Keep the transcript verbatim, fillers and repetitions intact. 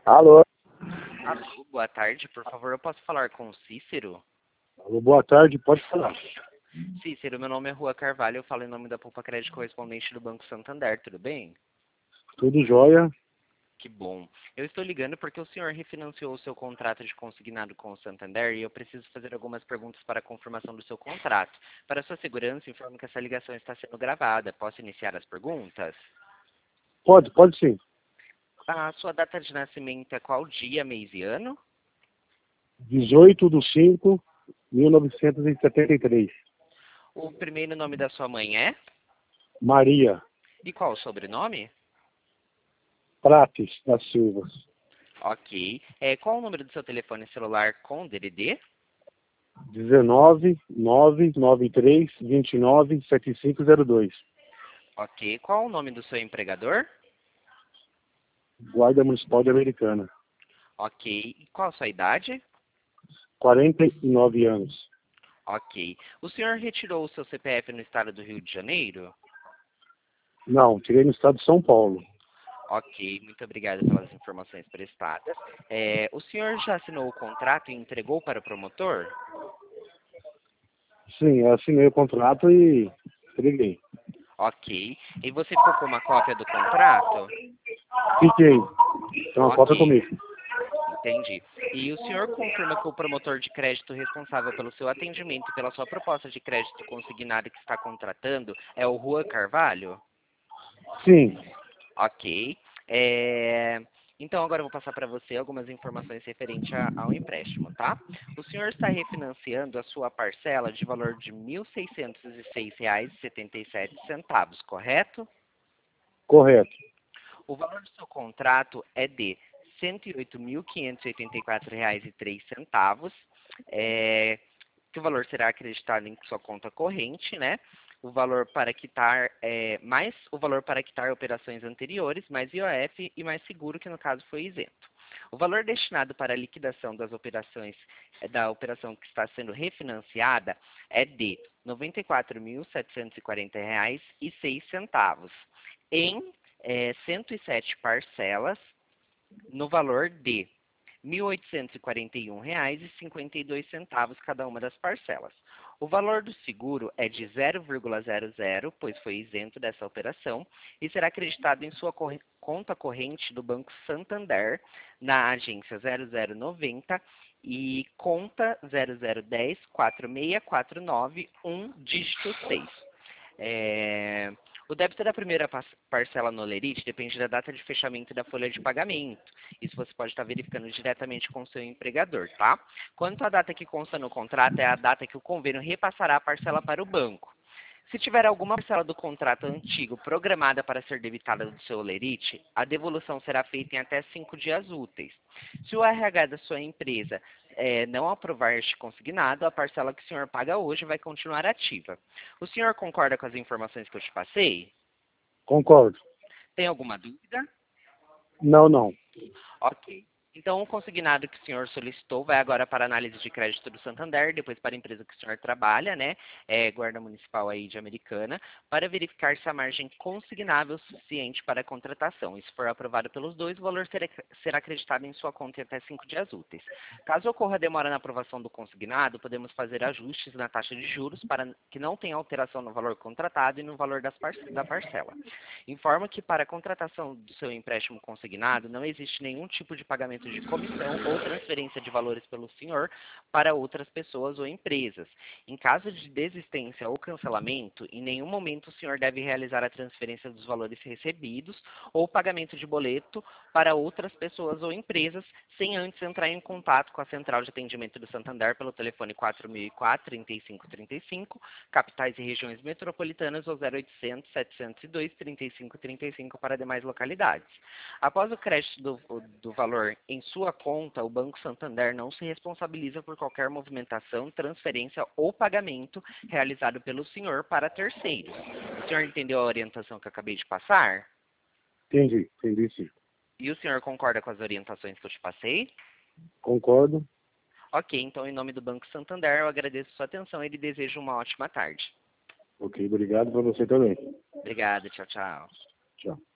Alô? Alô, boa tarde. Por favor, eu posso falar com o Cícero? Alô, boa tarde, pode falar. Cícero, meu nome é Rua Carvalho, eu falo em nome da Poupa Crédito Correspondente do Banco Santander, tudo bem? Tudo jóia? Que bom. Eu estou ligando porque o senhor refinanciou o seu contrato de consignado com o Santander e eu preciso fazer algumas perguntas para a confirmação do seu contrato. Para sua segurança, informo que essa ligação está sendo gravada. Posso iniciar as perguntas? Pode, pode sim. A sua data de nascimento é qual dia, mês e ano? dezoito de cinco de mil novecentos e setenta e três. O primeiro nome da sua mãe é? Maria E qual o sobrenome? Prates da Silva. Ok. É, qual o número do seu telefone celular com D D D? dezenove, nove nove três, vinte e nove, setenta e cinco zero dois. Ok. Qual o nome do seu empregador? Guarda Municipal de Americana. Ok. E qual a sua idade? quarenta e nove anos. Ok. O senhor retirou o seu C P F no estado do Rio de Janeiro? Não, tirei no estado de São Paulo. Ok. Muito obrigado pelas informações prestadas. É, o senhor já assinou o contrato e entregou para o promotor? Sim, eu assinei o contrato e entreguei. Ok. E você ficou com uma cópia do contrato? Fiquei. Tem uma cópia Ok. comigo. Entendi. E o senhor confirma que o promotor de crédito responsável pelo seu atendimento e pela sua proposta de crédito consignado que está contratando é o Rua Carvalho? Sim, Ok. É, Então agora eu vou passar para você algumas informações referentes a- ao empréstimo, tá? O senhor está refinanciando a sua parcela de valor de mil seiscentos e seis reais e setenta e sete centavos, correto? correto. O valor do seu contrato é de cento e oito mil quinhentos e oitenta e quatro reais e três centavos, é, que o valor será acreditado em sua conta corrente, né? O valor para quitar é, mais o valor para quitar operações anteriores, mais I O F e mais seguro, que no caso foi isento. O valor destinado para a liquidação das operações é, da operação que está sendo refinanciada é de noventa e quatro mil setecentos e quarenta reais e seis centavos em é, cento e sete parcelas no valor de mil oitocentos e quarenta e um reais e cinquenta e dois centavos cada uma das parcelas. O valor do seguro é de zero vírgula zero zero, pois foi isento dessa operação, e será acreditado em sua corre- conta corrente do Banco Santander, na agência zero zero noventa e conta zero zero um zero quatro seis quatro nove um dígito seis. É, O débito da primeira pas- parcela no Lerite depende da data de fechamento da folha de pagamento. Isso você pode estar verificando diretamente com o seu empregador, tá? Quanto à data que consta no contrato, é a data que o convênio repassará a parcela para o banco. Se tiver alguma parcela do contrato antigo programada para ser debitada do seu Lerite, a devolução será feita em até cinco dias úteis. Se o R H da sua empresa eh, não aprovar este consignado, a parcela que o senhor paga hoje vai continuar ativa. O senhor concorda com as informações que eu te passei? Concordo. Tem alguma dúvida? Não, não. Ok. Então, o consignado que o senhor solicitou vai agora para a análise de crédito do Santander, depois para a empresa que o senhor trabalha, né, é, Guarda Municipal aí de Americana, para verificar se a margem consignável é suficiente para a contratação. E se for aprovado pelos dois, o valor será, será acreditado em sua conta em até cinco dias úteis. Caso ocorra demora na aprovação do consignado, podemos fazer ajustes na taxa de juros para que não tenha alteração no valor contratado e no valor das parce da parcela. Informo que para a contratação do seu empréstimo consignado não existe nenhum tipo de pagamento de comissão ou transferência de valores pelo senhor para outras pessoas ou empresas. Em caso de desistência ou cancelamento, em nenhum momento o senhor deve realizar a transferência dos valores recebidos ou pagamento de boleto para outras pessoas ou empresas sem antes entrar em contato com a Central de Atendimento do Santander pelo telefone quatro mil e quatro, trinta e cinco trinta e cinco, capitais e regiões metropolitanas ou zero oitocentos, setecentos e dois, trinta e cinco trinta e cinco para demais localidades. Após o crédito do, do valor em sua conta, o Banco Santander não se responsabiliza por qualquer movimentação, transferência ou pagamento realizado pelo senhor para terceiros. O senhor entendeu a orientação que eu acabei de passar? Entendi, entendi sim. E o senhor concorda com as orientações que eu te passei? Concordo. Ok, então em nome do Banco Santander eu agradeço sua atenção e lhe desejo uma ótima tarde. Ok, obrigado para você também. Obrigado, tchau, tchau. Tchau.